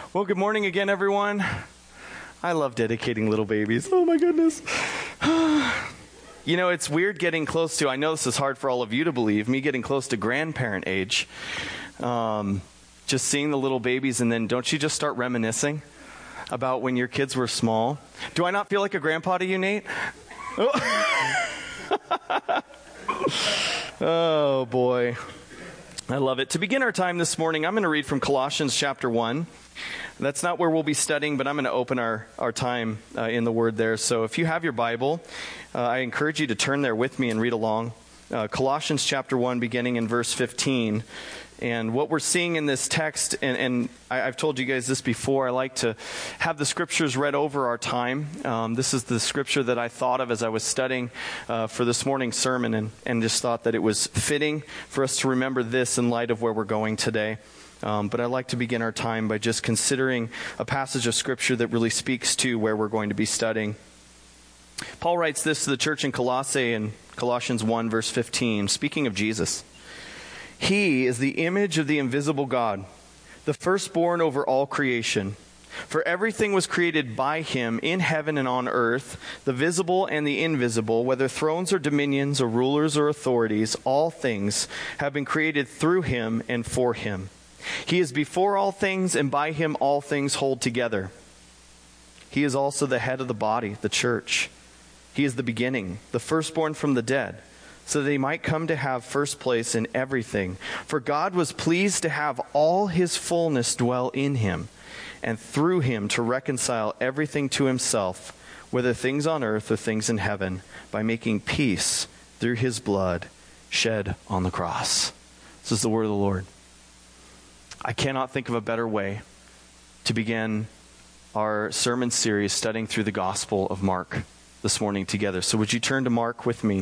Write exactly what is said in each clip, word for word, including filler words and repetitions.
Well, good morning again, everyone. I love dedicating little babies. Oh, my goodness. You know, it's weird getting close to, I know this is hard for all of you to believe, me getting close to grandparent age. Um, just seeing the little babies, and then don't you just start reminiscing about when your kids were small? Do I not feel like a grandpa to you, Nate? Oh, oh boy. I love it. To begin our time this morning, I'm going to read from Colossians chapter one. That's not where we'll be studying, but I'm going to open our, our time uh, in the Word there. So if you have your Bible, uh, I encourage you to turn there with me and read along. Uh, Colossians chapter one, beginning in verse fifteen. And what we're seeing in this text, and, and I, I've told you guys this before, I like to have the scriptures read over our time. Um, this is the scripture that I thought of as I was studying uh, for this morning's sermon, and, and just thought that it was fitting for us to remember this in light of where we're going today. Um, but I'd like to begin our time by just considering a passage of scripture that really speaks to where we're going to be studying. Paul writes this to the church in Colossae in Colossians one, verse fifteen, speaking of Jesus. He is the image of the invisible God, the firstborn over all creation. For everything was created by him in heaven and on earth, the visible and the invisible, whether thrones or dominions or rulers or authorities, all things have been created through him and for him. He is before all things, and by him all things hold together. He is also the head of the body, the church. He is the beginning, the firstborn from the dead, so that he might come to have first place in everything. For God was pleased to have all his fullness dwell in him, and through him to reconcile everything to himself, whether things on earth or things in heaven, by making peace through his blood shed on the cross. This is the word of the Lord. I cannot think of a better way to begin our sermon series studying through the Gospel of Mark this morning together. So would you turn to Mark with me?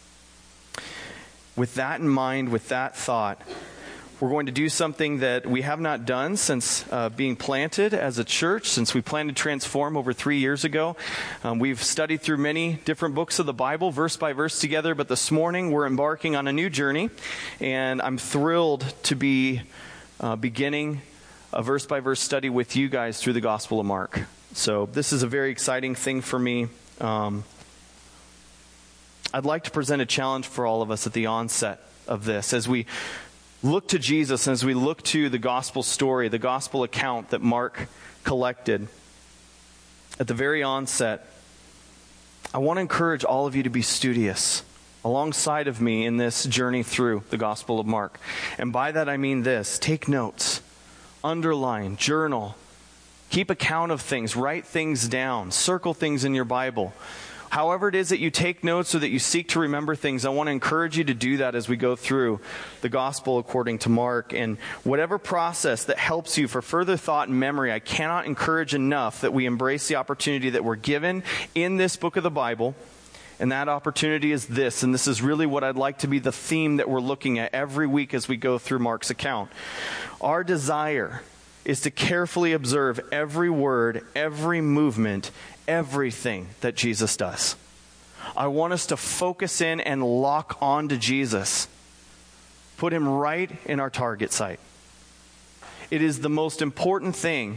With that in mind, with that thought, we're going to do something that we have not done since uh, being planted as a church, since we planted Transform over three years ago. Um, we've studied through many different books of the Bible, verse by verse together, but this morning we're embarking on a new journey, and I'm thrilled to be uh, beginning a verse by verse study with you guys through the Gospel of Mark. So this is a very exciting thing for me. Um, I'd like to present a challenge for all of us at the onset of this. As we look to Jesus, and as we look to the gospel story, the gospel account that Mark collected, at the very onset, I want to encourage all of you to be studious alongside of me in this journey through the Gospel of Mark. And by that I mean this: take notes, underline, journal, keep account of things, write things down, circle things in your Bible. However it is that you take notes or that you seek to remember things, I want to encourage you to do that as we go through the gospel according to Mark. And whatever process that helps you for further thought and memory, I cannot encourage enough that we embrace the opportunity that we're given in this book of the Bible. And that opportunity is this, and this is really what I'd like to be the theme that we're looking at every week as we go through Mark's account. Our desire is to carefully observe every word, every movement, everything that Jesus does. I want us to focus in and lock on to Jesus. Put him right in our target site. It is the most important thing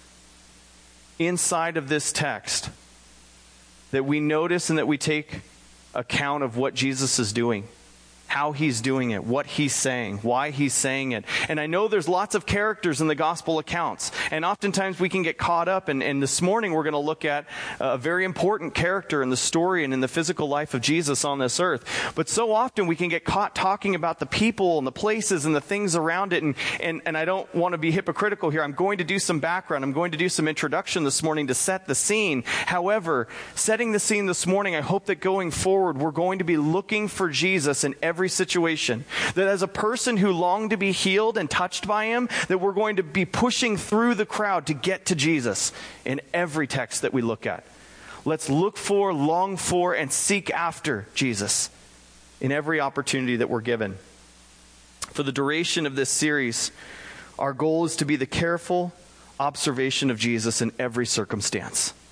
inside of this text that we notice and that we take account of what Jesus is doing. How he's doing it, what he's saying, why he's saying it. And I know there's lots of characters in the gospel accounts, and oftentimes we can get caught up, and, and this morning we're going to look at a very important character in the story and in the physical life of Jesus on this earth. But so often we can get caught talking about the people and the places and the things around it, and, and, and I don't want to be hypocritical here. I'm going to do some background. I'm going to do some introduction this morning to set the scene. However, setting the scene this morning, I hope that going forward we're going to be looking for Jesus in every Every situation. That as a person who longed to be healed and touched by him, that we're going to be pushing through the crowd to get to Jesus in every text that we look at. Let's look for, long for, and seek after Jesus in every opportunity that we're given. For the duration of this series, our goal is to be the careful observation of Jesus in every circumstance.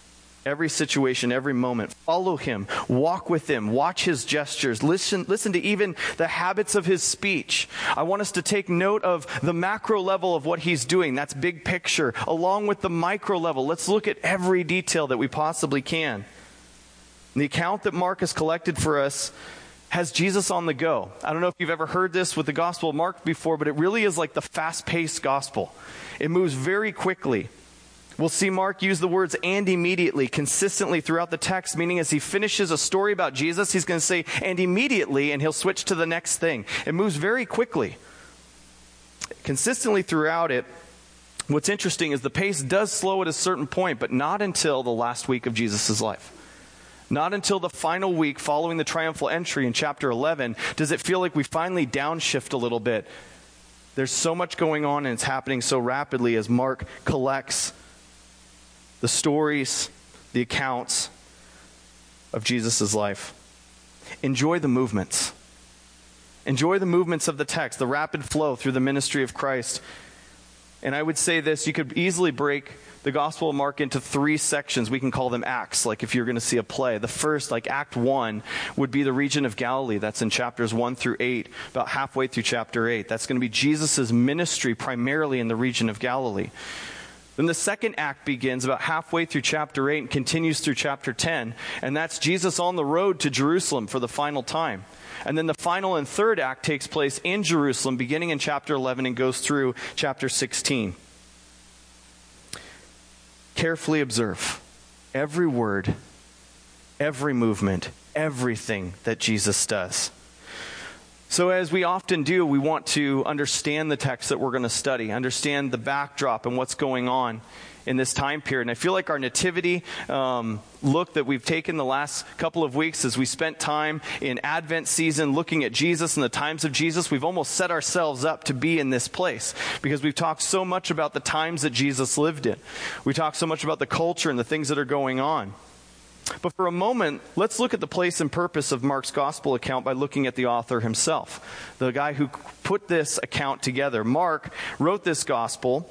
Every situation, every moment. Follow him. Walk with him. Watch his gestures. Listen, listen to even the habits of his speech. I want us to take note of the macro level of what he's doing. That's big picture. Along with the micro level. Let's look at every detail that we possibly can. The account that Mark has collected for us has Jesus on the go. I don't know if you've ever heard this with the Gospel of Mark before, but it really is like the fast-paced gospel. It moves very quickly. We'll see Mark use the words "and immediately" consistently throughout the text, meaning as he finishes a story about Jesus, he's going to say "and immediately," and he'll switch to the next thing. It moves very quickly. Consistently throughout it, what's interesting is the pace does slow at a certain point, but not until the last week of Jesus' life. Not until the final week following the triumphal entry in chapter eleven does it feel like we finally downshift a little bit. There's so much going on and it's happening so rapidly as Mark collects the stories, the accounts of Jesus' life. Enjoy the movements. Enjoy the movements of the text, the rapid flow through the ministry of Christ. And I would say this, you could easily break the Gospel of Mark into three sections. We can call them acts, like if you're going to see a play. The first, like Act one, would be the region of Galilee. That's in chapters one through eight, about halfway through chapter eight. That's going to be Jesus' ministry primarily in the region of Galilee. Then the second act begins about halfway through chapter eight and continues through chapter ten, and that's Jesus on the road to Jerusalem for the final time. And then the final and third act takes place in Jerusalem, beginning in chapter eleven and goes through chapter sixteen. Carefully observe every word, every movement, everything that Jesus does. So as we often do, we want to understand the text that we're going to study, understand the backdrop and what's going on in this time period. And I feel like our nativity um, look that we've taken the last couple of weeks as we spent time in Advent season looking at Jesus and the times of Jesus, we've almost set ourselves up to be in this place because we've talked so much about the times that Jesus lived in. We talked so much about the culture and the things that are going on. But for a moment, let's look at the place and purpose of Mark's gospel account by looking at the author himself, the guy who put this account together. Mark wrote this gospel,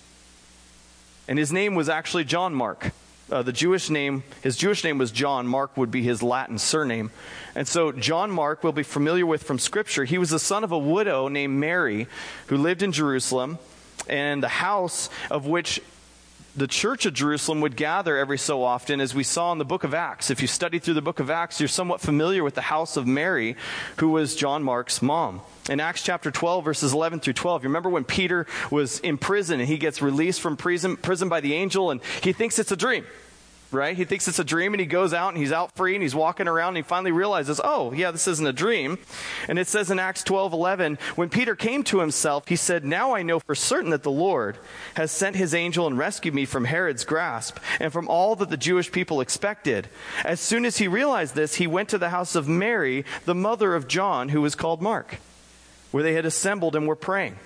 and his name was actually John Mark. Uh, the Jewish name, his Jewish name was John. Mark would be his Latin surname. And so John Mark we'll be familiar with from Scripture. He was the son of a widow named Mary who lived in Jerusalem, and the house of which the church of Jerusalem would gather every so often, as we saw in the book of Acts. If you study through the book of Acts, you're somewhat familiar with the house of Mary, who was John Mark's mom. In Acts chapter twelve, verses eleven through twelve, you remember when Peter was in prison and he gets released from prison, prison by the angel, and he thinks it's a dream. Right? He thinks it's a dream, and he goes out and he's out free and he's walking around and he finally realizes, oh, yeah, this isn't a dream. And it says in Acts twelve eleven, when Peter came to himself, he said, now I know for certain that the Lord has sent his angel and rescued me from Herod's grasp and from all that the Jewish people expected. As soon as he realized this, he went to the house of Mary, the mother of John, who was called Mark, where they had assembled and were praying.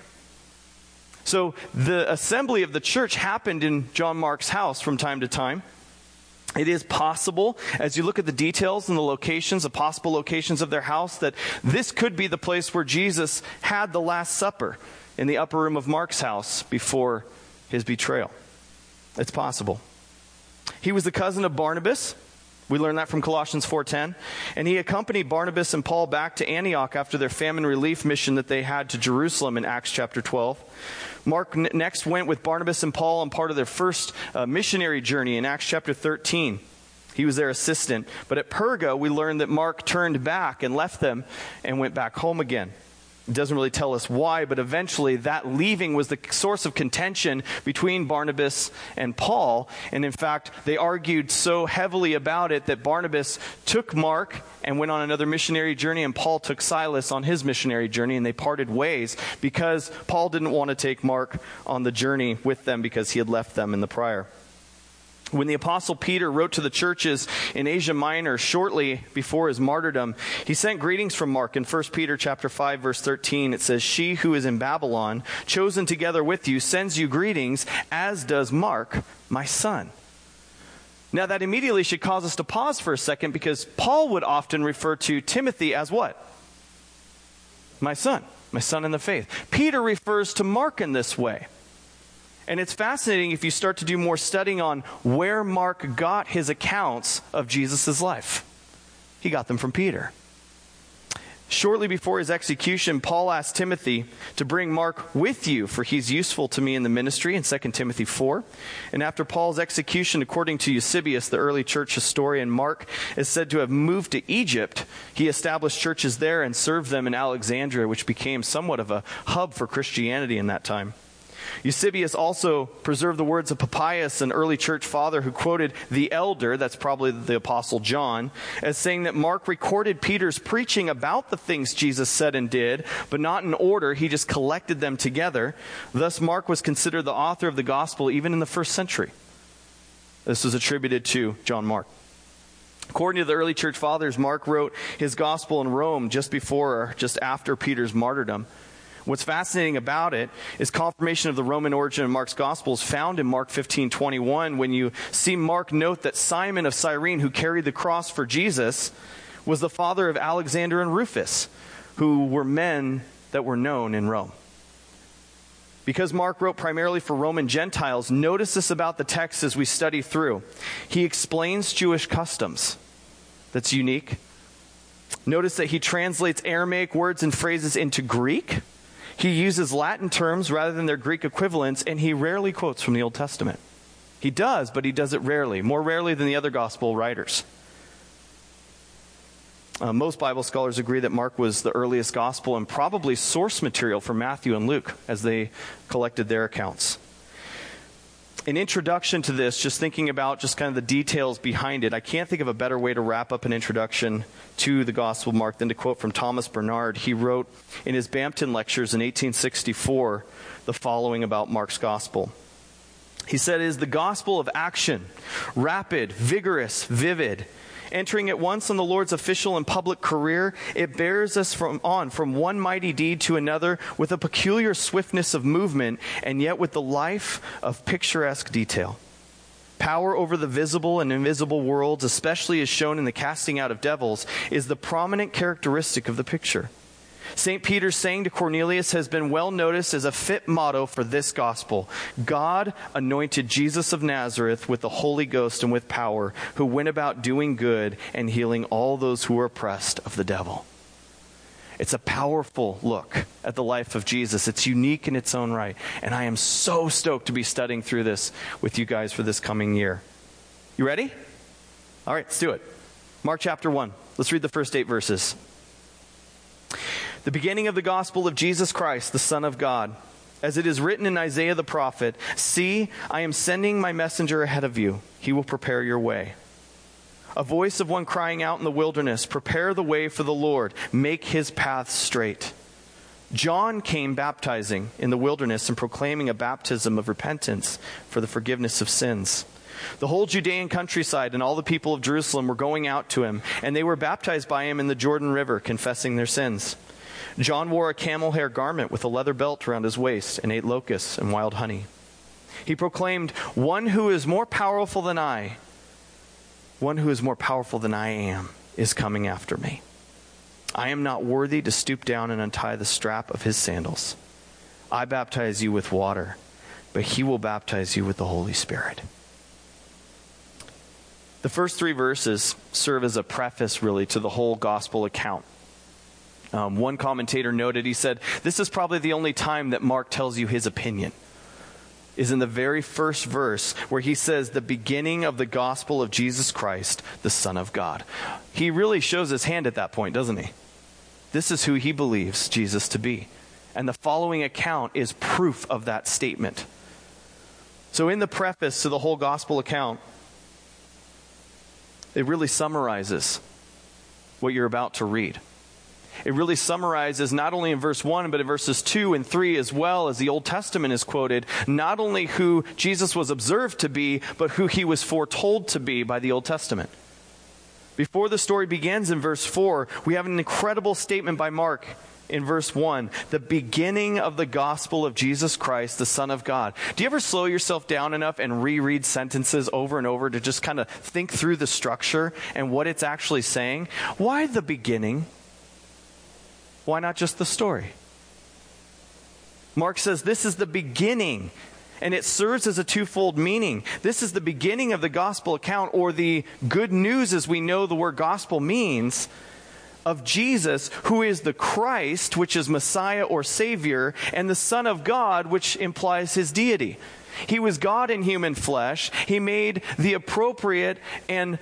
So the assembly of the church happened in John Mark's house from time to time. It is possible, as you look at the details and the locations, the possible locations of their house, that this could be the place where Jesus had the Last Supper in the upper room of Mark's house before his betrayal. It's possible. He was the cousin of Barnabas. We learn that from Colossians four ten. And he accompanied Barnabas and Paul back to Antioch after their famine relief mission that they had to Jerusalem in Acts chapter twelve. Mark n- next went with Barnabas and Paul on part of their first uh, missionary journey in Acts chapter thirteen. He was their assistant. But at Perga, we learned that Mark turned back and left them and went back home again. It doesn't really tell us why, but eventually that leaving was the source of contention between Barnabas and Paul. And in fact, they argued so heavily about it that Barnabas took Mark and went on another missionary journey, and Paul took Silas on his missionary journey, and they parted ways because Paul didn't want to take Mark on the journey with them because he had left them in the prior. When the Apostle Peter wrote to the churches in Asia Minor shortly before his martyrdom, he sent greetings from Mark. In First Peter chapter five, verse thirteen, it says, she who is in Babylon, chosen together with you, sends you greetings, as does Mark, my son. Now that immediately should cause us to pause for a second, because Paul would often refer to Timothy as what? My son, my son in the faith. Peter refers to Mark in this way. And it's fascinating if you start to do more studying on where Mark got his accounts of Jesus' life. He got them from Peter. Shortly before his execution, Paul asked Timothy to bring Mark with you, for he's useful to me in the ministry, in Second Timothy four. And after Paul's execution, according to Eusebius, the early church historian, Mark is said to have moved to Egypt. He established churches there and served them in Alexandria, which became somewhat of a hub for Christianity in that time. Eusebius also preserved the words of Papias, an early church father who quoted the elder, that's probably the Apostle John, as saying that Mark recorded Peter's preaching about the things Jesus said and did, but not in order. He just collected them together. Thus, Mark was considered the author of the gospel even in the first century. This was attributed to John Mark. According to the early church fathers, Mark wrote his gospel in Rome just before or just after Peter's martyrdom. What's fascinating about it is confirmation of the Roman origin of Mark's gospel is found in Mark fifteen twenty-one, when you see Mark note that Simon of Cyrene, who carried the cross for Jesus, was the father of Alexander and Rufus, who were men that were known in Rome. Because Mark wrote primarily for Roman Gentiles, notice this about the text as we study through. He explains Jewish customs. That's unique. Notice that he translates Aramaic words and phrases into Greek. He uses Latin terms rather than their Greek equivalents, and he rarely quotes from the Old Testament. He does, but he does it rarely, more rarely than the other gospel writers. Uh, most Bible scholars agree that Mark was the earliest gospel and probably source material for Matthew and Luke as they collected their accounts. An introduction to this, just thinking about just kind of the details behind it, I can't think of a better way to wrap up an introduction to the Gospel of Mark than to quote from Thomas Bernard. He wrote in his Bampton Lectures in eighteen sixty-four the following about Mark's Gospel. He said, "It is the gospel of action, rapid, vigorous, vivid. Entering at once on the Lord's official and public career, it bears us from on from one mighty deed to another with a peculiar swiftness of movement, and yet with the life of picturesque detail. Power over the visible and invisible worlds, especially as shown in the casting out of devils, is the prominent characteristic of the picture. Saint Peter's saying to Cornelius has been well noticed as a fit motto for this gospel. God anointed Jesus of Nazareth with the Holy Ghost and with power, who went about doing good and healing all those who were oppressed of the devil." It's a powerful look at the life of Jesus. It's unique in its own right. And I am so stoked to be studying through this with you guys for this coming year. You ready? All right, let's do it. Mark chapter one. Let's read the first eight verses. The beginning of the gospel of Jesus Christ, the Son of God. As it is written in Isaiah the prophet, "See, I am sending my messenger ahead of you. He will prepare your way." A voice of one crying out in the wilderness, "Prepare the way for the Lord. Make his path straight." John came baptizing in the wilderness and proclaiming a baptism of repentance for the forgiveness of sins. The whole Judean countryside and all the people of Jerusalem were going out to him, and they were baptized by him in the Jordan River, confessing their sins. John wore a camel hair garment with a leather belt around his waist and ate locusts and wild honey. He proclaimed, "One who is more powerful than I, one who is more powerful than I am, is coming after me. I am not worthy to stoop down and untie the strap of his sandals. I baptize you with water, but he will baptize you with the Holy Spirit." The first three verses serve as a preface, really, to the whole gospel account. Um, one commentator noted, he said, this is probably the only time that Mark tells you his opinion, is in the very first verse where he says the beginning of the gospel of Jesus Christ, the Son of God. He really shows his hand at that point, doesn't he? This is who he believes Jesus to be. And the following account is proof of that statement. So in the preface to the whole gospel account, it really summarizes what you're about to read. It really summarizes, not only in verse one, but in verses two and three as well, as the Old Testament is quoted, not only who Jesus was observed to be, but who he was foretold to be by the Old Testament. Before the story begins in verse four, we have an incredible statement by Mark in verse one, the beginning of the gospel of Jesus Christ, the Son of God. Do you ever slow yourself down enough and reread sentences over and over to just kind of think through the structure and what it's actually saying? Why the beginning? Why not just the story? Mark says this is the beginning. and it serves as a twofold meaning. This is the beginning of the gospel account, or the good news as we know the word gospel means, of Jesus, who is the Christ, which is Messiah or Savior, and the Son of God, which implies his deity. He was God in human flesh. He made the appropriate and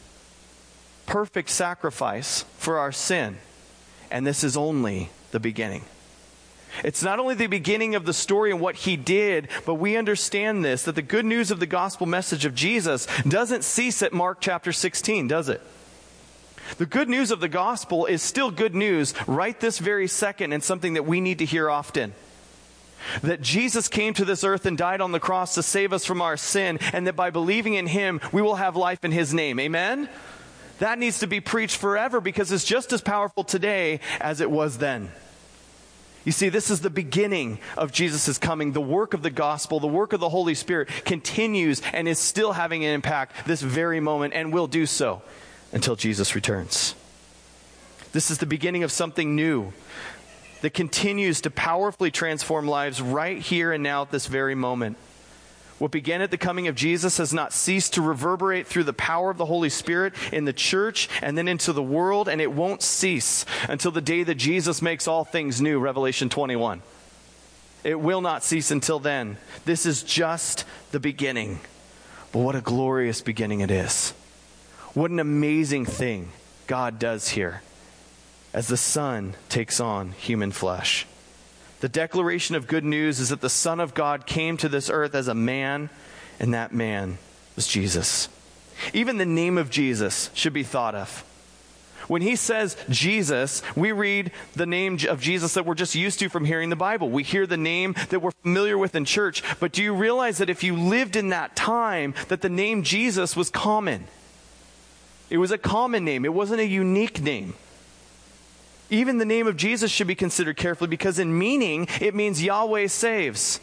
perfect sacrifice for our sin. And this is only the beginning. It's not only the beginning of the story and what he did, but we understand this, that the good news of the gospel message of Jesus doesn't cease at Mark chapter sixteen, does it? The good news of the gospel is still good news right this very second, and something that we need to hear often. That Jesus came to this earth and died on the cross to save us from our sin, and that by believing in him, we will have life in his name. Amen? That needs to be preached forever, because it's just as powerful today as it was then. You see, this is the beginning of Jesus' coming. The work of the gospel, the work of the Holy Spirit continues and is still having an impact this very moment, and will do so until Jesus returns. This is the beginning of something new that continues to powerfully transform lives right here and now at this very moment. What began at the coming of Jesus has not ceased to reverberate through the power of the Holy Spirit in the church and then into the world, and it won't cease until the day that Jesus makes all things new, Revelation twenty-one. It will not cease until then. This is just the beginning. But what a glorious beginning it is. What an amazing thing God does here as the Son takes on human flesh. The declaration of good news is that the Son of God came to this earth as a man, and that man was Jesus. Even the name of Jesus should be thought of. When he says Jesus, we read the name of Jesus that we're just used to from hearing the Bible. We hear the name that we're familiar with in church. But do you realize that if you lived in that time, that the name Jesus was common? It was a common name. It wasn't a unique name. Even the name of Jesus should be considered carefully, because in meaning, it means Yahweh saves.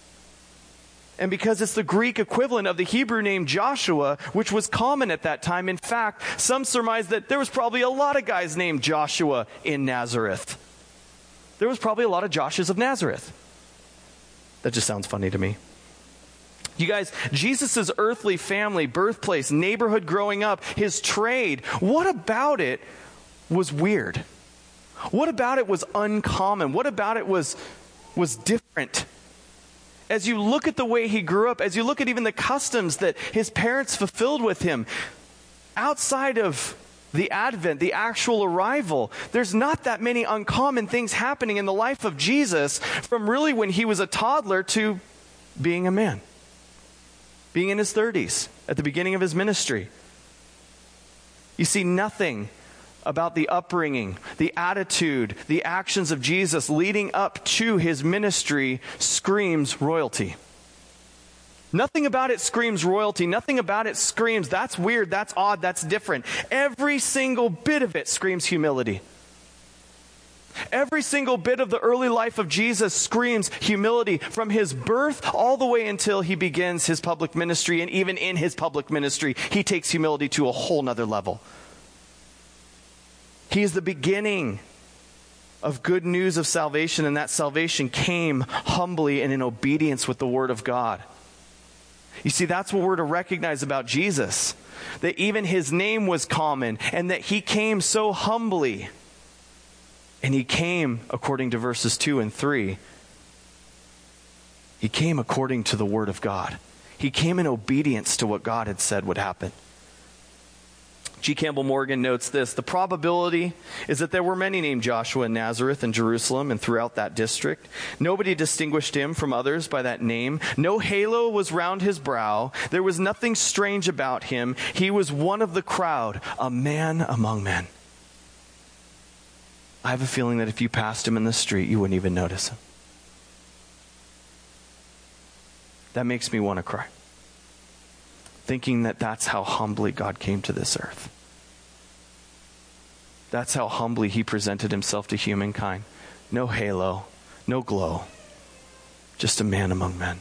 And because it's the Greek equivalent of the Hebrew name Joshua, which was common at that time. In fact, some surmise that there was probably a lot of guys named Joshua in Nazareth. There was probably a lot of Joshuas of Nazareth. That just sounds funny to me. You guys, Jesus' earthly family, birthplace, neighborhood growing up, his trade, what about it was weird? What about it was uncommon? What about it was, was different? As you look at the way he grew up, as you look at even the customs that his parents fulfilled with him, outside of the advent, the actual arrival, there's not that many uncommon things happening in the life of Jesus, from really when he was a toddler to being a man. Being in his thirties, at the beginning of his ministry. You see, nothing about the upbringing, the attitude, the actions of Jesus leading up to his ministry screams royalty. Nothing about it screams royalty. Nothing about it screams, that's weird, that's odd, that's different. Every single bit of it screams humility. Every single bit of the early life of Jesus screams humility, from his birth all the way until he begins his public ministry. And even in his public ministry, he takes humility to a whole nother level. He is the beginning of good news of salvation, and that salvation came humbly and in obedience with the word of God. You see, that's what we're to recognize about Jesus, that even his name was common, and that he came so humbly. And he came, according to verses two and three, he came according to the word of God. He came in obedience to what God had said would happen. G. Campbell Morgan notes this: the probability is that there were many named Joshua in Nazareth and Jerusalem and throughout that district. Nobody distinguished him from others by that name. No halo was round his brow. There was nothing strange about him. He was one of the crowd, a man among men. I have a feeling that if you passed him in the street, you wouldn't even notice him. That makes me want to cry, thinking that that's how humbly God came to this earth. That's how humbly he presented himself to humankind. No halo, no glow, just a man among men.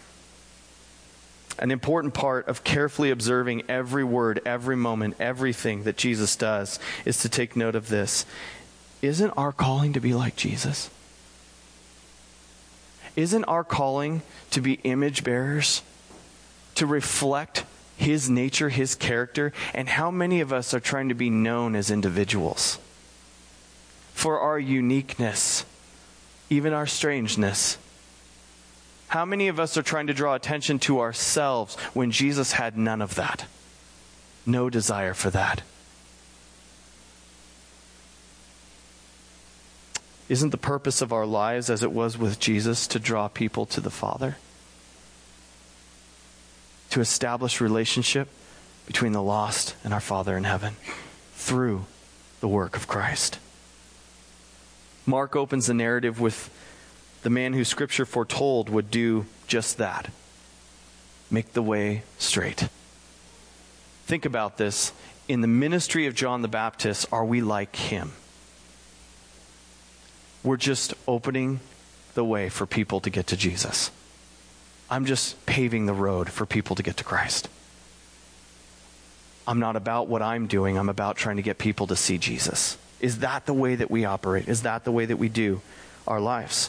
An important part of carefully observing every word, every moment, everything that Jesus does is to take note of this. Isn't our calling to be like Jesus? Isn't our calling to be image bearers? To reflect his nature, his character? And how many of us are trying to be known as individuals? For our uniqueness, even our strangeness. How many of us are trying to draw attention to ourselves when Jesus had none of that? No desire for that. Isn't the purpose of our lives, as it was with Jesus, to draw people to the Father? To establish relationship between the lost and our Father in heaven through the work of Christ. Mark opens the narrative with the man who Scripture foretold would do just that. Make the way straight. Think about this. In the ministry of John the Baptist, are we like him? We're just opening the way for people to get to Jesus. I'm just paving the road for people to get to Christ. I'm not about what I'm doing. I'm about trying to get people to see Jesus. Is that the way that we operate? Is that the way that we do our lives?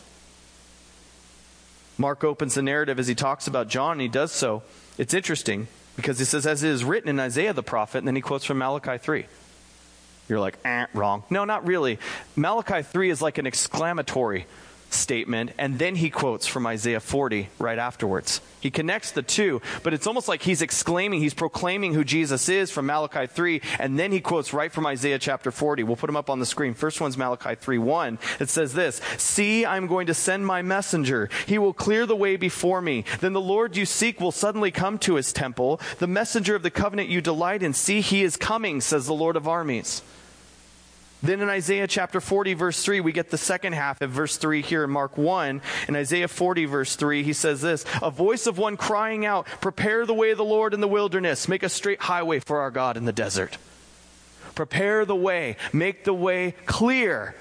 Mark opens the narrative as he talks about John, and he does so. It's interesting because he says, as it is written in Isaiah the prophet, and then he quotes from Malachi three. You're like, eh, wrong. No, not really. Malachi three is like an exclamatory statement, and then he quotes from Isaiah forty right afterwards. He connects the two, but it's almost like he's exclaiming, he's proclaiming who Jesus is from Malachi three, and then he quotes right from Isaiah chapter forty. We'll put them up on the screen. First one's Malachi three one. It says this, "See, I'm going to send my messenger. He will clear the way before me. Then the Lord you seek will suddenly come to his temple. The messenger of the covenant you delight in. See, he is coming, says the Lord of armies." Then in Isaiah chapter forty, verse three, we get the second half of verse three here in Mark one. In Isaiah forty, verse three, he says this, "A voice of one crying out, prepare the way of the Lord in the wilderness. Make a straight highway for our God in the desert." Prepare the way. Make the way clear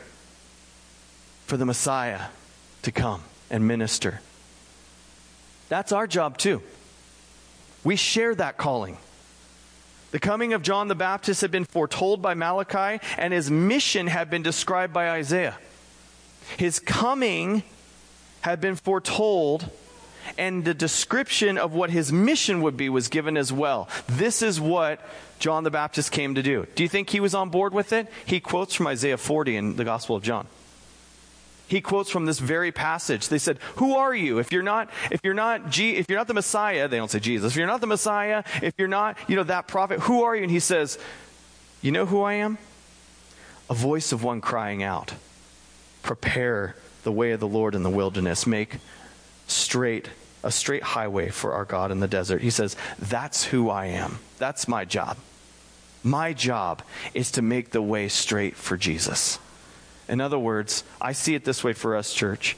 for the Messiah to come and minister. That's our job too. We share that calling. The coming of John the Baptist had been foretold by Malachi, and his mission had been described by Isaiah. His coming had been foretold, and the description of what his mission would be was given as well. This is what John the Baptist came to do. Do you think he was on board with it? He quotes from Isaiah forty in the Gospel of John. He quotes from this very passage. They said, "Who are you? If you're not, if you're not, G, if you're not the Messiah," they don't say Jesus. "If you're not the Messiah, if you're not, you know, that prophet, who are you?" And he says, "You know who I am? A voice of one crying out, prepare the way of the Lord in the wilderness. Make straight a straight highway for our God in the desert." He says, "That's who I am. That's my job. My job is to make the way straight for Jesus." In other words, I see it this way for us, church.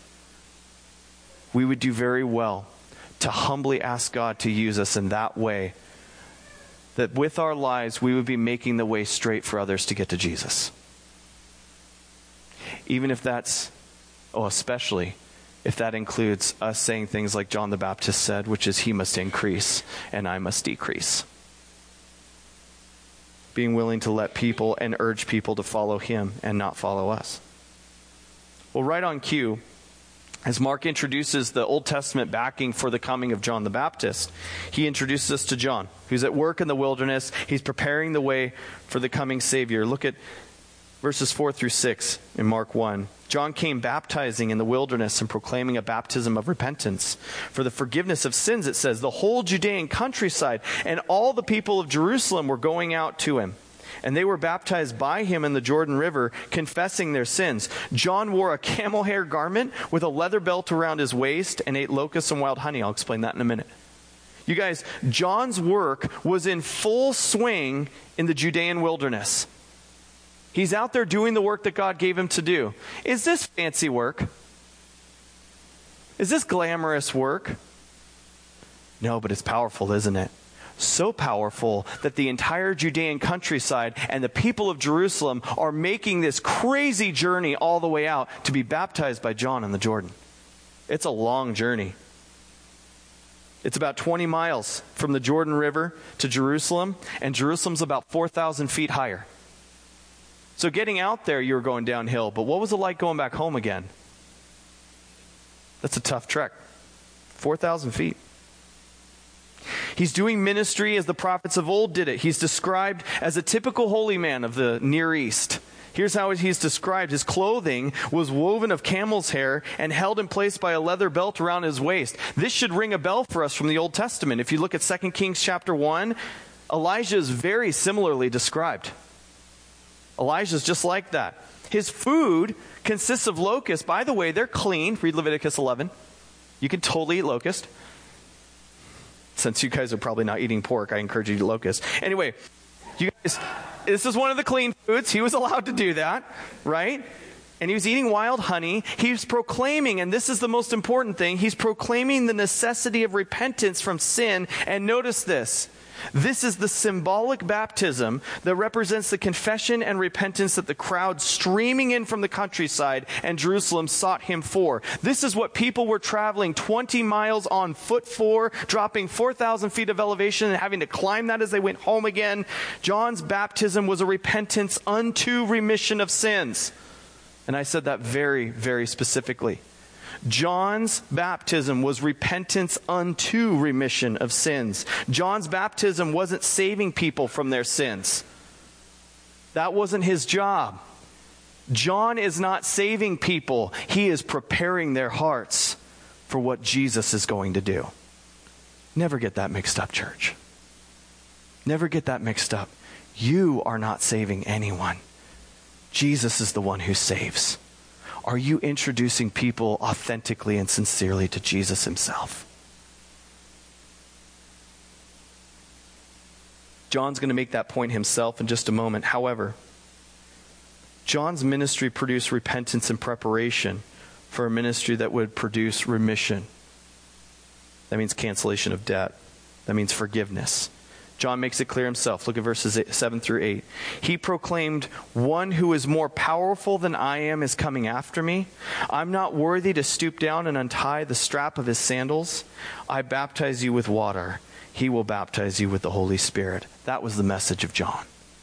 We would do very well to humbly ask God to use us in that way, that with our lives we would be making the way straight for others to get to Jesus. Even if that's, oh, especially if that includes us saying things like John the Baptist said, which is, "He must increase and I must decrease." Being willing to let people and urge people to follow him and not follow us. Well, right on cue, as Mark introduces the Old Testament backing for the coming of John the Baptist, he introduces us to John, who's at work in the wilderness. He's preparing the way for the coming Savior. Look at verses four through six in Mark one. "John came baptizing in the wilderness and proclaiming a baptism of repentance for the forgiveness of sins," it says. "The whole Judean countryside and all the people of Jerusalem were going out to him. And they were baptized by him in the Jordan River, confessing their sins. John wore a camel hair garment with a leather belt around his waist and ate locusts and wild honey." I'll explain that in a minute. You guys, John's work was in full swing in the Judean wilderness. He's out there doing the work that God gave him to do. Is this fancy work? Is this glamorous work? No, but it's powerful, isn't it? So powerful that the entire Judean countryside and the people of Jerusalem are making this crazy journey all the way out to be baptized by John in the Jordan. It's a long journey. It's about twenty miles from the Jordan River to Jerusalem, and Jerusalem's about four thousand feet higher. So getting out there, you were going downhill, but what was it like going back home again? That's a tough trek. four thousand feet. He's doing ministry as the prophets of old did it. He's described as a typical holy man of the Near East. Here's how he's described. His clothing was woven of camel's hair and held in place by a leather belt around his waist. This should ring a bell for us from the Old Testament. If you look at Second Kings chapter one, Elijah is very similarly described. Elijah's just like that. His food consists of locusts. By the way, they're clean. Read Leviticus eleven. You can totally eat locust. Since you guys are probably not eating pork, I encourage you to eat locusts. Anyway, you guys, this is one of the clean foods. He was allowed to do that, right? And he was eating wild honey. He's proclaiming, and this is the most important thing, he's proclaiming the necessity of repentance from sin. And notice this. This is the symbolic baptism that represents the confession and repentance that the crowd streaming in from the countryside and Jerusalem sought him for. This is what people were traveling twenty miles on foot for, dropping four thousand feet of elevation and having to climb that as they went home again. John's baptism was a repentance unto remission of sins. And I said that very, very specifically. John's baptism was repentance unto remission of sins. John's baptism wasn't saving people from their sins. That wasn't his job. John is not saving people. He is preparing their hearts for what Jesus is going to do. Never get that mixed up, church. Never get that mixed up. You are not saving anyone. Jesus is the one who saves. Are you introducing people authentically and sincerely to Jesus himself? John's going to make that point himself in just a moment. However, John's ministry produced repentance and preparation for a ministry that would produce remission. That means cancellation of debt. That means forgiveness. John makes it clear himself. Look at verses eight, seven through eight. He proclaimed, "One who is more powerful than I am is coming after me. I'm not worthy to stoop down and untie the strap of his sandals. I baptize you with water. He will baptize you with the Holy Spirit." That was the message of John.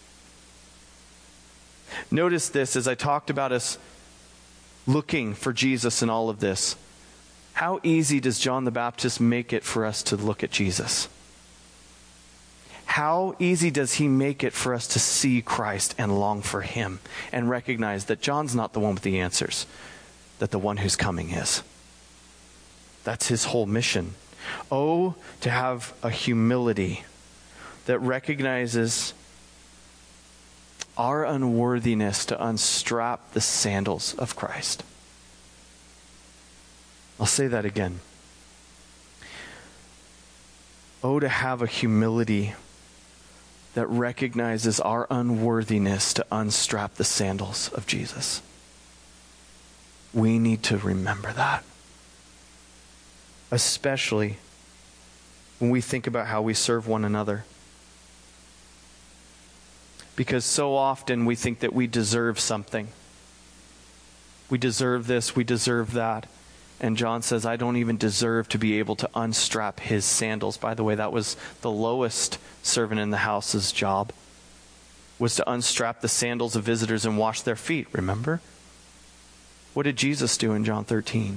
Notice this as I talked about us looking for Jesus in all of this. How easy does John the Baptist make it for us to look at Jesus? How easy does he make it for us to see Christ and long for him and recognize that John's not the one with the answers, that the one who's coming is. That's his whole mission. Oh, to have a humility that recognizes our unworthiness to unstrap the sandals of Christ. I'll say that again. Oh, to have a humility that recognizes our unworthiness to unstrap the sandals of Jesus. We need to remember that. Especially when we think about how we serve one another. Because so often we think that we deserve something. We deserve this, we deserve that. And John says, I don't even deserve to be able to unstrap his sandals. By the way, that was the lowest servant in the house's job, was to unstrap the sandals of visitors and wash their feet, remember? What did Jesus do in John thirteen?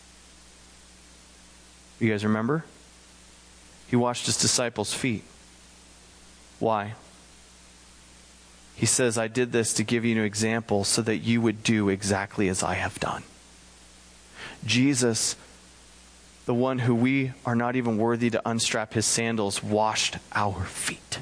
You guys remember? He washed his disciples' feet. Why? He says, I did this to give you an example so that you would do exactly as I have done. Jesus, the one who we are not even worthy to unstrap his sandals, washed our feet.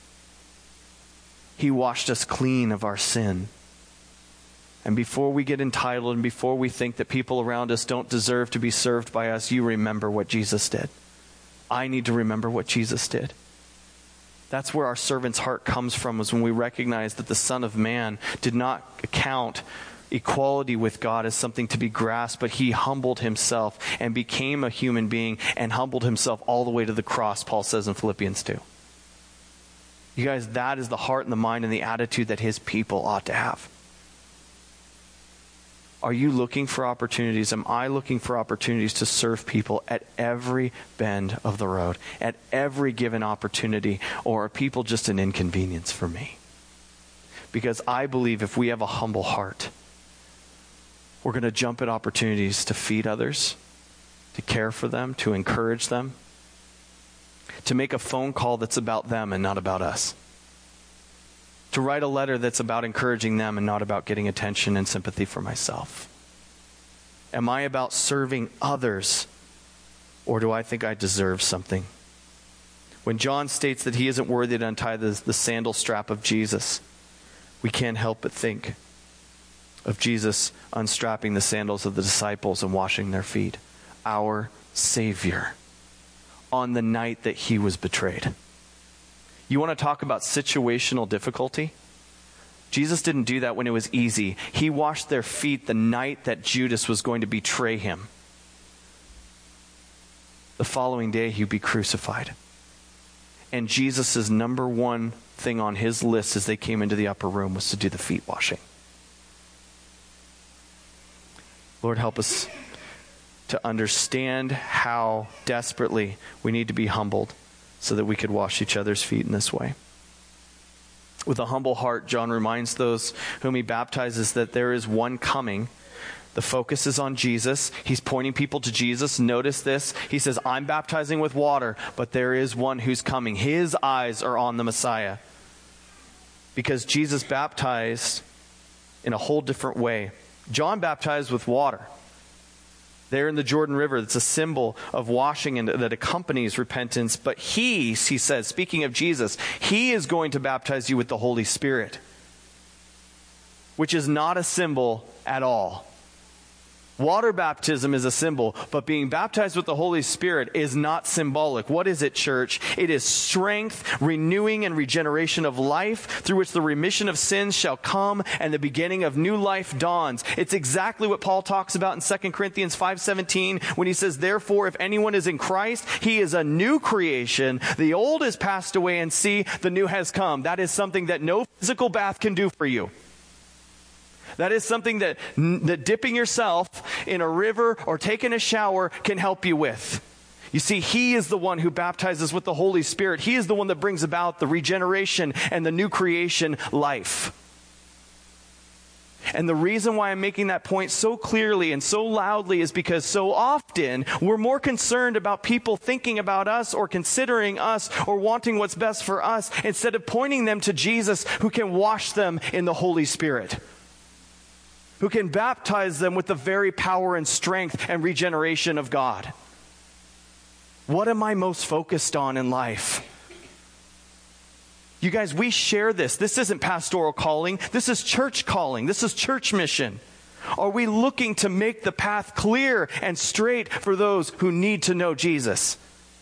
He washed us clean of our sin. And before we get entitled and before we think that people around us don't deserve to be served by us, you remember what Jesus did. I need to remember what Jesus did. That's where our servant's heart comes from, is when we recognize that the Son of Man did not account equality with God as something to be grasped, but he humbled himself and became a human being and humbled himself all the way to the cross, Paul says in Philippians two. You guys, that is the heart and the mind and the attitude that his people ought to have. Are you looking for opportunities? Am I looking for opportunities to serve people at every bend of the road, at every given opportunity? Or are people just an inconvenience for me? Because I believe if we have a humble heart, we're going to jump at opportunities to feed others, to care for them, to encourage them, to make a phone call that's about them and not about us, to write a letter that's about encouraging them and not about getting attention and sympathy for myself? Am I about serving others, or do I think I deserve something? When John states that he isn't worthy to untie the, the sandal strap of Jesus, we can't help but think of Jesus unstrapping the sandals of the disciples and washing their feet. Our Savior, on the night that he was betrayed. You want to talk about situational difficulty? Jesus didn't do that when it was easy. He washed their feet the night that Judas was going to betray him. The following day, he'd be crucified. And Jesus' number one thing on his list as they came into the upper room was to do the feet washing. Lord, help us to understand how desperately we need to be humbled so that we could wash each other's feet in this way. With a humble heart, John reminds those whom he baptizes that there is one coming. The focus is on Jesus. He's pointing people to Jesus. Notice this. He says, I'm baptizing with water, but there is one who's coming. His eyes are on the Messiah. Because Jesus baptized in a whole different way. John baptized with water. There in the Jordan River, that's a symbol of washing and that accompanies repentance. But he, he says, speaking of Jesus, he is going to baptize you with the Holy Spirit, which is not a symbol at all. Water baptism is a symbol, but being baptized with the Holy Spirit is not symbolic. What is it, church? It is strength, renewing, and regeneration of life, through which the remission of sins shall come and the beginning of new life dawns. It's exactly what Paul talks about in Second Corinthians five seventeen when he says, therefore, if anyone is in Christ, he is a new creation. The old has passed away, and see, the new has come. That is something that no physical bath can do for you. That is something that, that dipping yourself in a river or taking a shower can help you with. You see, he is the one who baptizes with the Holy Spirit. He is the one that brings about the regeneration and the new creation life. And the reason why I'm making that point so clearly and so loudly is because so often we're more concerned about people thinking about us or considering us or wanting what's best for us instead of pointing them to Jesus, who can wash them in the Holy Spirit, who can baptize them with the very power and strength and regeneration of God. What am I most focused on in life? You guys, we share this. This isn't pastoral calling. This is church calling. This is church mission. Are we looking to make the path clear and straight for those who need to know Jesus?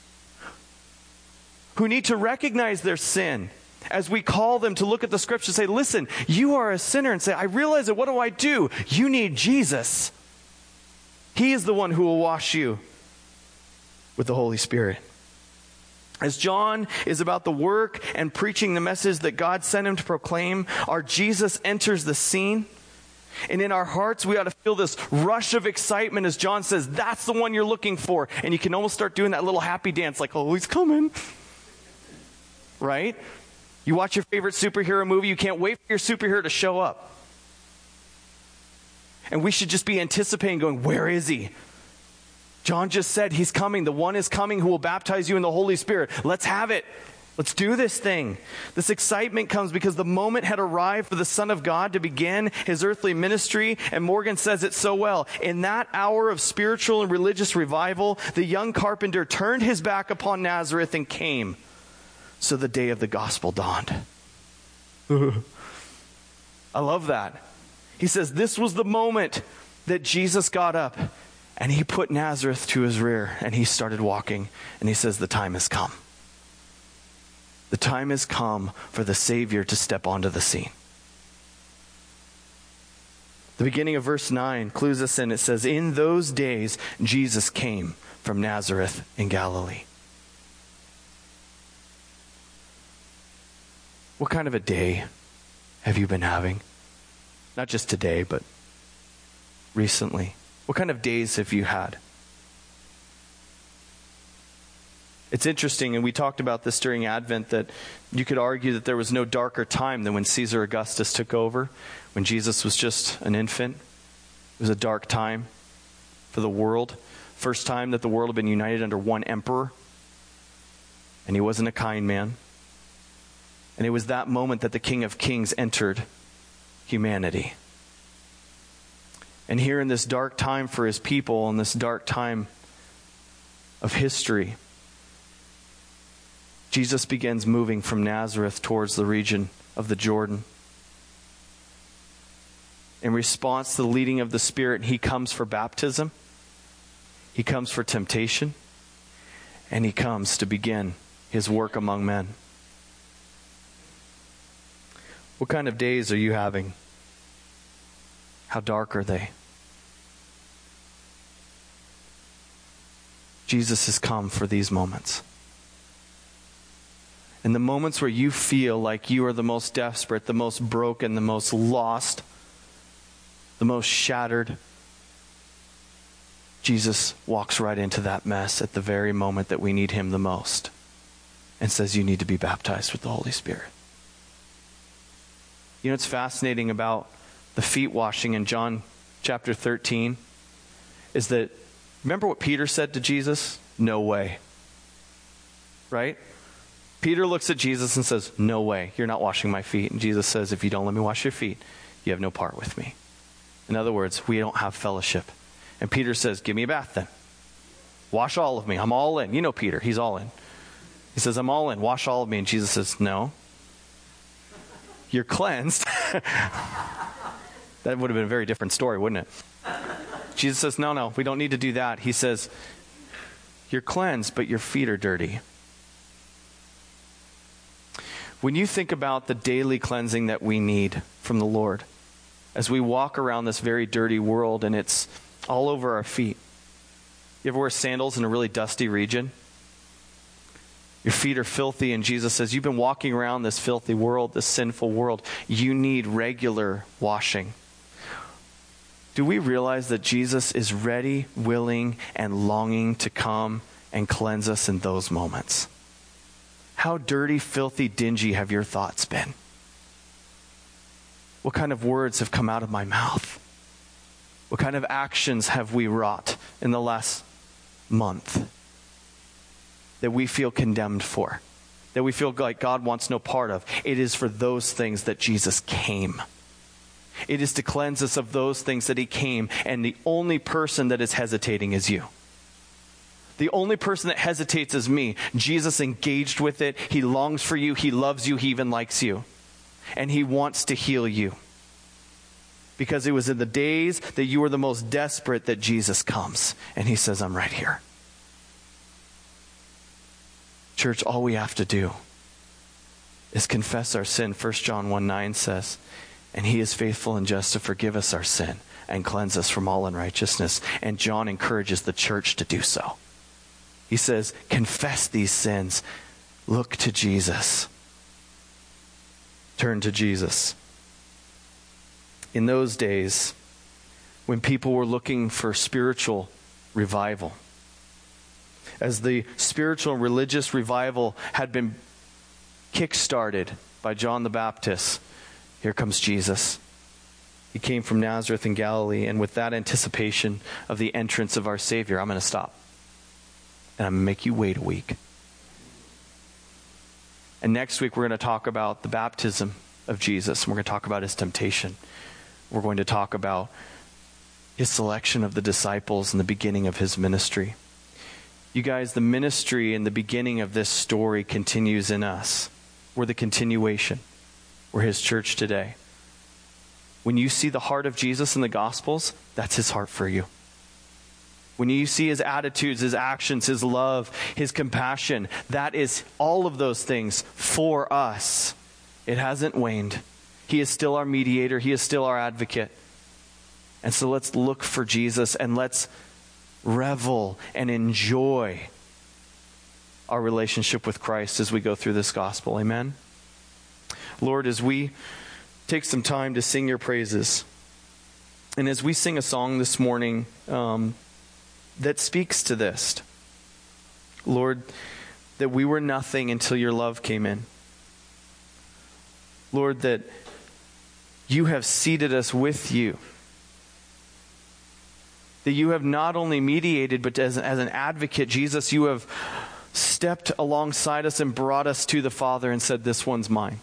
Who need to recognize their sin? As we call them to look at the scripture and say, listen, you are a sinner, and say, I realize it. What do I do? You need Jesus. He is the one who will wash you with the Holy Spirit. As John is about the work and preaching the message that God sent him to proclaim, our Jesus enters the scene. And in our hearts, we ought to feel this rush of excitement as John says, that's the one you're looking for. And you can almost start doing that little happy dance like, oh, he's coming. Right? You watch your favorite superhero movie, you can't wait for your superhero to show up. And we should just be anticipating, going, where is he? John just said he's coming. The one is coming who will baptize you in the Holy Spirit. Let's have it. Let's do this thing. This excitement comes because the moment had arrived for the Son of God to begin his earthly ministry. And Morgan says it so well. In that hour of spiritual and religious revival, the young carpenter turned his back upon Nazareth and came. So the day of the gospel dawned. I love that. He says this was the moment that Jesus got up and he put Nazareth to his rear and he started walking. And he says the time has come. The time has come for the Savior to step onto the scene. The beginning of verse nine clues us in. It says, in those days Jesus came from Nazareth in Galilee. What kind of a day have you been having? Not just today, but recently. What kind of days have you had? It's interesting, and we talked about this during Advent, that you could argue that there was no darker time than when Caesar Augustus took over, when Jesus was just an infant. It was a dark time for the world. First time that the world had been united under one emperor. And he wasn't a kind man. And it was that moment that the King of Kings entered humanity. And here in this dark time for his people, in this dark time of history, Jesus begins moving from Nazareth towards the region of the Jordan. In response to the leading of the Spirit, he comes for baptism. He comes for temptation. And he comes to begin his work among men. What kind of days are you having? How dark are they? Jesus has come for these moments. In the moments where you feel like you are the most desperate, the most broken, the most lost, the most shattered, Jesus walks right into that mess at the very moment that we need him the most and says, you need to be baptized with the Holy Spirit. You know what's fascinating about the feet washing in John chapter thirteen is that, remember what Peter said to Jesus? No way. Right? Peter looks at Jesus and says, no way, you're not washing my feet. And Jesus says, if you don't let me wash your feet, you have no part with me. In other words, we don't have fellowship. And Peter says, give me a bath then. Wash all of me. I'm all in. You know Peter, he's all in. He says, I'm all in. Wash all of me. And Jesus says, no. You're cleansed. That would have been a very different story, wouldn't it? Jesus says, no, no, we don't need to do that. He says, you're cleansed, but your feet are dirty. When you think about the daily cleansing that we need from the Lord, as we walk around this very dirty world and it's all over our feet. You ever wear sandals in a really dusty region? Your feet are filthy, and Jesus says, you've been walking around this filthy world, this sinful world. You need regular washing. Do we realize that Jesus is ready, willing, and longing to come and cleanse us in those moments? How dirty, filthy, dingy have your thoughts been? What kind of words have come out of my mouth? What kind of actions have we wrought in the last month that we feel condemned for, that we feel like God wants no part of? It is for those things that Jesus came. It is to cleanse us of those things that he came, and the only person that is hesitating is you. The only person that hesitates is me. Jesus engaged with it. He longs for you. He loves you. He even likes you. And he wants to heal you. Because it was in the days that you were the most desperate that Jesus comes. And he says, I'm right here. Church, all we have to do is confess our sin. First John one nine says, and he is faithful and just to forgive us our sin and cleanse us from all unrighteousness. And John encourages the church to do so. He says, confess these sins. Look to Jesus. Turn to Jesus. In those days, when people were looking for spiritual revival, as the spiritual and religious revival had been kick-started by John the Baptist, here comes Jesus. He came from Nazareth in Galilee, and with that anticipation of the entrance of our Savior, I'm going to stop. And I'm going to make you wait a week. And next week, we're going to talk about the baptism of Jesus. And we're going to talk about his temptation. We're going to talk about his selection of the disciples and the beginning of his ministry. You guys, the ministry and the beginning of this story continues in us. We're the continuation. We're his church today. When you see the heart of Jesus in the Gospels, that's his heart for you. When you see his attitudes, his actions, his love, his compassion, that is all of those things for us. It hasn't waned. He is still our mediator. He is still our advocate. And so let's look for Jesus and let's revel and enjoy our relationship with Christ as we go through this gospel. Amen? Lord, as we take some time to sing your praises, and as we sing a song this morning um, that speaks to this, Lord, that we were nothing until your love came in. Lord, that you have seated us with you that you have not only mediated, but as, as an advocate, Jesus, you have stepped alongside us and brought us to the Father and said, this one's mine.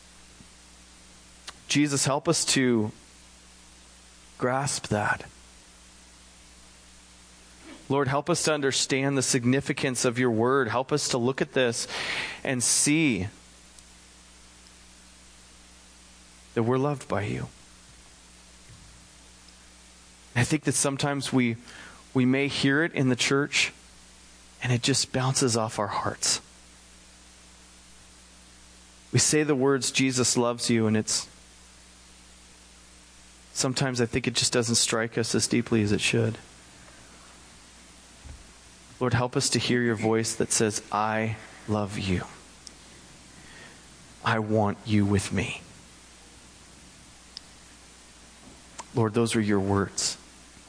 Jesus, help us to grasp that. Lord, help us to understand the significance of your word. Help us to look at this and see that we're loved by you. I think that sometimes we we may hear it in the church and it just bounces off our hearts. We say the words, Jesus loves you, and it's sometimes I think it just doesn't strike us as deeply as it should. Lord, help us to hear your voice that says, I love you. I want you with me. Lord, those are your words.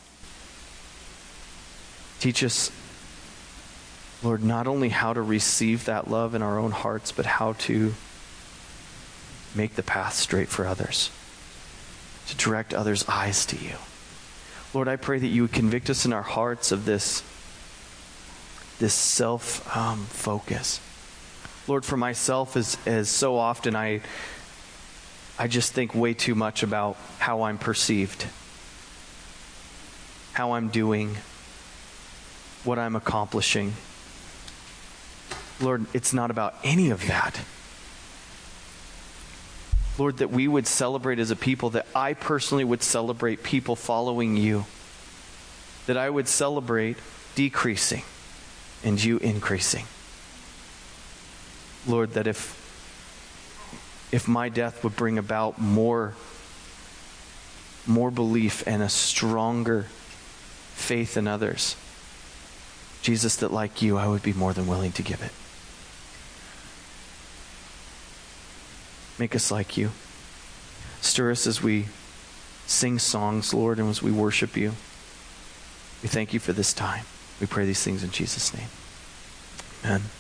Teach us, Lord, not only how to receive that love in our own hearts, but how to make the path straight for others, to direct others' eyes to you. Lord, I pray that you would convict us in our hearts of this this self-focus. Um, Lord, for myself, as, as so often I, I just think way too much about how I'm perceived, how I'm doing, what I'm accomplishing. Lord, it's not about any of that. Lord, that we would celebrate as a people, that I personally would celebrate people following you, that I would celebrate decreasing and you increasing. Lord, that if if my death would bring about more more belief and a stronger faith in others, Jesus, that like you, I would be more than willing to give it. Make us like you. Stir us as we sing songs, Lord, and as we worship you. We thank you for this time. We pray these things in Jesus' name. Amen.